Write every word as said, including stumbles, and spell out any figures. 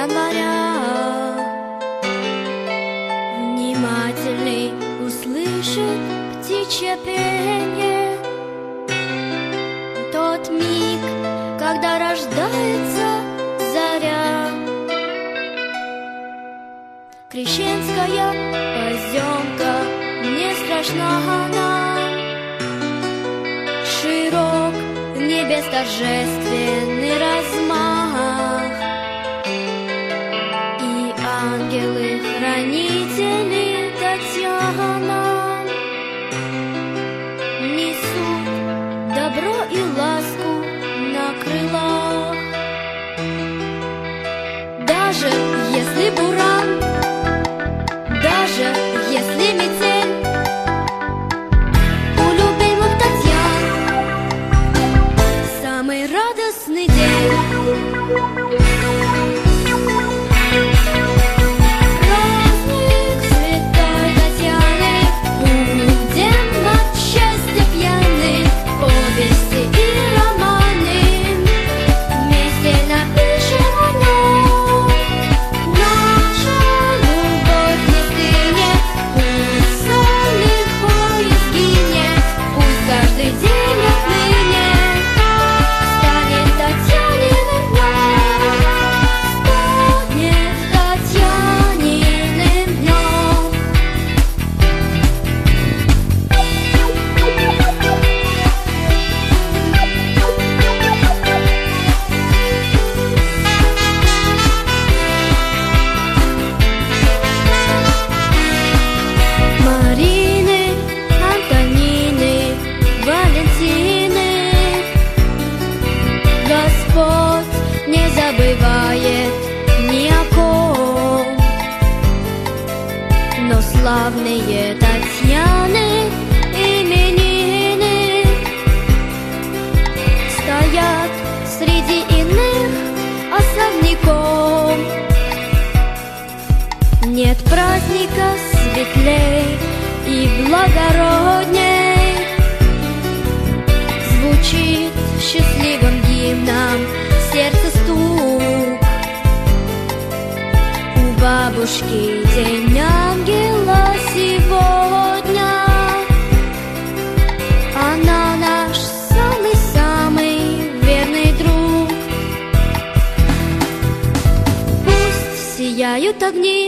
января. Внимательный услышит птичье пение, тот миг, когда рождается заря. Крещенская поземка, не страшна она, широк небес торжественный размах, и ангелы-хранители Татьяна несут добро и ласку на крылах. Даже если буран, даже если метель, у любимых Татьян самый радостный день. Праздник святой Татьяны, будем от счастья пьяны, повести и романы вместе напишем о нем. Наша любовь не стынет, пусть сон легко изгинет, пусть каждый день отныне станет Татьяниным днем, станет Татьяниным днем. Марины, Антонины, Валентины, Господь не забывает ни о ком, но славные Татьяны именины стоят среди иных особняком. Нет праздника светлей и благородней, звучит счастливым гимном сердце стук. У бабушки день ангела сегодня, она наш самый-самый верный друг. Пусть сияют огни